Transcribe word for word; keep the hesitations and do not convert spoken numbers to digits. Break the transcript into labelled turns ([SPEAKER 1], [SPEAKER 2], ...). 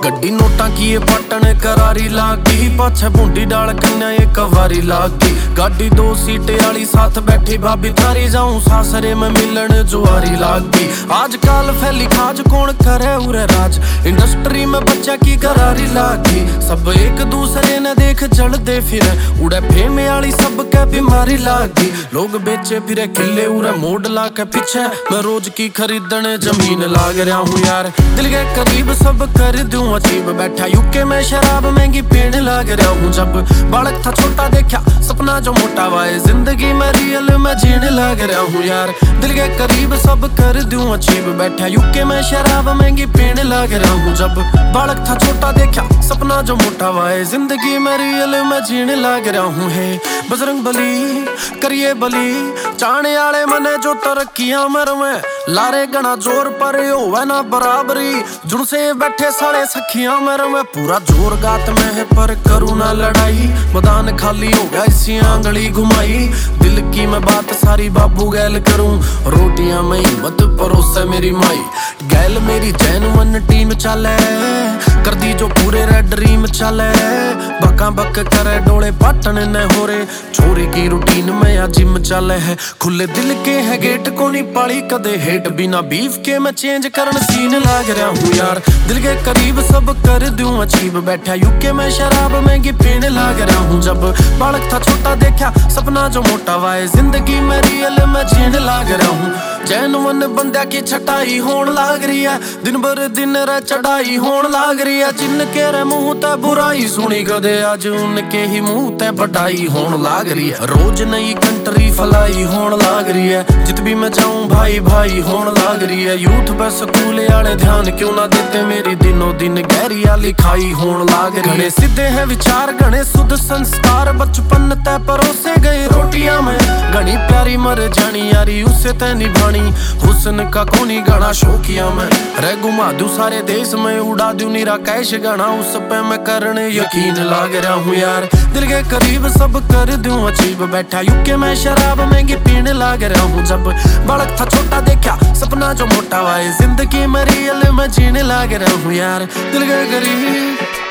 [SPEAKER 1] गड्डी नोटा की ये पटन करारी लागी, पाछे बूंदी डाल कन्या एक वारी लागी। गाड़ी दो सीटे आली साथ बैठी भाभी थारी, जाऊं सासरे में मिलन जुआरी लागी। आजकल फैली खाज कौन करे उरे राज, इंडस्ट्री में बच्चा की करारी लागी। सब एक दूसरे ने देख जल दे फिर, उड़े फेमे आली सब के बीमारी लागी। लोग बेचे फिरे किले उरे मोड़ ला के पीछे, मैं रोज की खरीदने जमीन लाग रहा हूँ यार। दिल के करीब सब कर दूं अजीब, बैठा यूके में शराब महंगी पीने लग रहा हूँ। जब बालक था छोटा देखा सपना जो मोटा वाए, जिंदगी में रियल में जीने लग रहा हूँ यार। दिल के करीब सब कर दूं अजीब, बैठा यूके में शराब महंगी पीने लग रहा हूँ। जब बालक था छोटा देखा सपना जो मोटा वाए, जिंदगी में रियल में जीने लग रहा हूँ। है बजरंग बली करिए बली, चाने आले मने जो तरक्कियां मर में, लारे गना जोर पर होवे ना बराबरी। जुड़ से बैठे साले सखियां मेरे में, पूरा जोर गात में है पर करूँ ना लड़ाई। मैदान खाली हो गया इसी आंगली घुमाई, दिल की मैं बात सारी बाबू गैल करूं। रोटियां में हिम्मत परोसे मेरी माई, गैल मेरी जैन मन टीम चले, कर दी जो पूरे रेड ड्रीम चले। बका बक करे डोले पाटन न हो रे, छोरी की रूटीन में या जिम चले है। खुले दिल के है गेट को नहीं पाली कदे हेट, बिना बीफ के मैं चेंज करन सीन लाग रहा हूँ यार। दिल के करीब सब कर दूं अजीब, बैठा यूके में शराब महंगी पीने लग रहा हूँ। जब बालक था छोटा देखा सपना जो मोटा वाए, जिंदगी में रियल में जीने लग रहा हूँ। जैन वन बंदा की छटाई होन लाग रही है, दिन भर दिन रे चढ़ाई होन लाग रही है। जिनके रे मुंह ते बुराई सुनी कदे, आज उनके ही मुंह ते बढ़ाई होन लाग रही है। रोज नई कंट्री फलाई होन लाग रही है, जित भी मैं जाऊं भाई भाई होन लाग रही है। यूथ पे स्कूल आले ध्यान क्यों ना देते, मेरी दिनों दिन गहरिया लिखाई होन लाग रही है। घने सीधे हैं विचार घने शुद्ध संस्कार, बचपन ते परोसे गए रोटियां में। घनी प्यारी मर जानी यारी उससे ते निभानी, हुस्न का कोनी गाना शौकिया में। रे घुमा दूं सारे देश में, उड़ा दूं नीरा कैश गाना, उस पे मैं करने यकीन लाग रहा हूँ यार। दिल के करीब सब कर दूं अजीब, बैठा यूके में शराब महंगी पीने लाग रहा हूँ। जब बालक था छोटा देखा सपना जो मोटा वाए, जिंदगी में रियल में जीने लाग रहा हूँ यार। दिल के करीब